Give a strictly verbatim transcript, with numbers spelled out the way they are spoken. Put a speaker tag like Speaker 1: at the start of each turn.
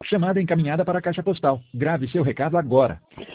Speaker 1: Chamada encaminhada para a caixa postal. Grave seu recado agora.